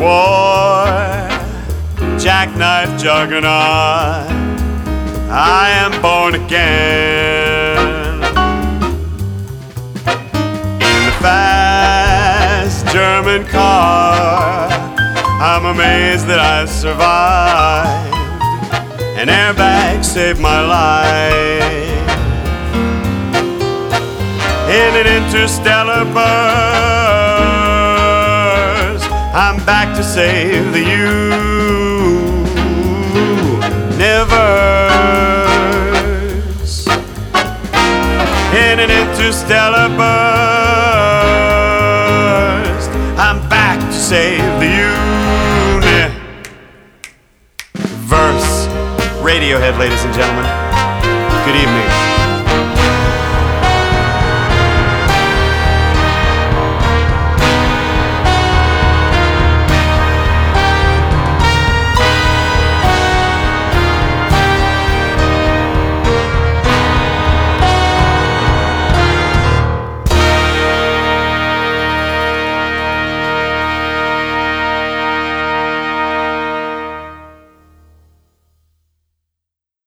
war, jackknife juggernaut, I am born again. In the fast German car, I'm amazed that I survived. An airbag saved my life. In an interstellar burst, I'm back to save the universe. In an interstellar burst, I'm back to save the universe. Radiohead, ladies and gentlemen. Good evening.